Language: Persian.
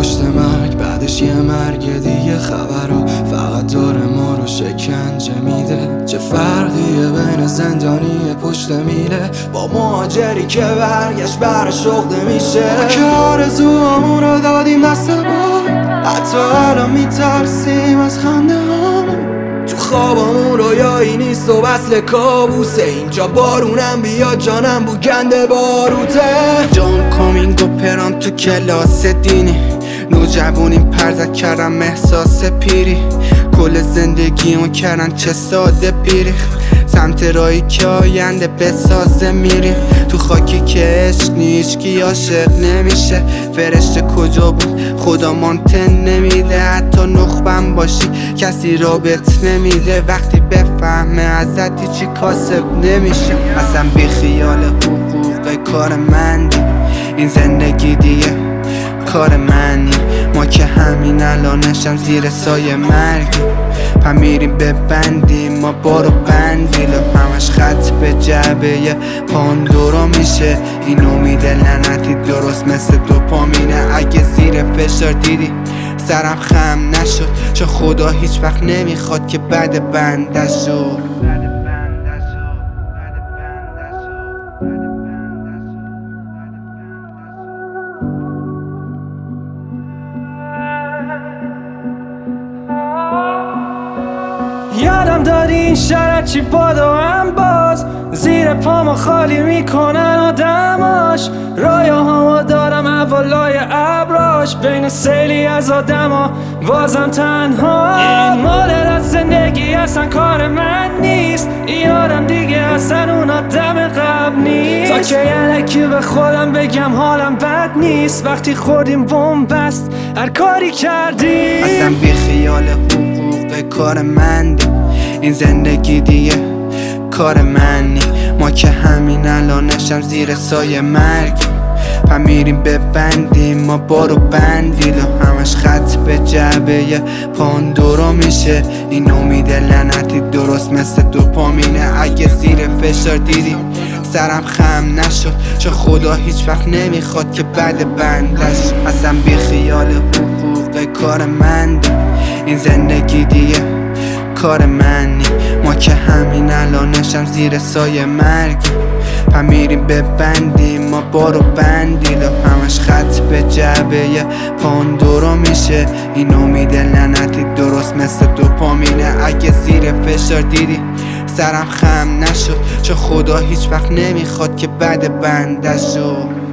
پشت مرگ، بعدش یه مرگ دیگه. خبرها فقط داره ما رو شکنجه میده. چه فرقیه بین زندانی پشت میله با مهاجری که برگشت برش عقده میشه؟ ما که آرزوهامون رو دادیم دست باد، حتی الان میترسیم از خنده هامون. تو خوابمون رویایی نیست و وصل کابوسه. اینجا بارونم بیاد جانم بو گنده باروته. جان کامینگ و پرام تو کلاس دینی، نوجوانیم پرزد کردم احساس پیری. کل زندگیمو کردن چه ساده بیریخ، سمت رایی که آینده بسازه میریم. تو خاکی که عشق نیشکی عاشق نمیشه. فرشته کجا بود خدا مانتن نمیده. حتی نخبم باشی کسی رابط نمیده. وقتی بفهمه ازت هیچی کاسب نمیشه. اصلا بی خیال حقوق کار مندی، این زندگی دیگه کار منی. ما که همین الانشم زیر سایه مرگی، پا میریم ببندیم ما بارو بندیلو. همش خط به جعبه پاندورا میشه. این امید لعنتی درست مثل دوپامینه. اگه زیر فشار دیدی سرم خم نشد، چون خدا هیچ وقت نمیخواد که بد بنده شد. یادم دادی این شرط چی بادو هم باز زیر پامو خالی میکنن آدماش. رایاهامو دارم اولای ابراش، بین سیلی از آدما بازم تنها. این مدل از زندگی اصلا کار من نیست. این آدم دیگه اصلا اون آدم قبل نیست. تا که یلکی به خودم بگم حالم بد نیست. وقتی خوردیم بومبست هر کاری کردی. اصلا بی خیال حقوق کار مندی، این زندگی دیگه کار منی. ما که همین الانشم زیر سایه مرگی، پا میریم ببندیم ما بارو بندیلو. همش خط به جعبه پاندورا میشه. این امید لعنتی درست مثل دوپامینه. اگه زیر فشار دیدی سرم خم نشد، چون خدا هیچ وقت نمیخواد که بد بندش. اصلا بی خیال حقوق کار مندی، این زندگی دیگه کار منی. ما که همین الانشم زیر سایه مرگی، پا میریم ببندیم ما بارو بندیلو. همش خط به جعبه پاندورا میشه. این امید لعنتی درست مثل دوپامینه. اگه زیر فشار دیدی سرم خم نشد، چون خدا هیچ وقت نمیخواد که بد بنده شد.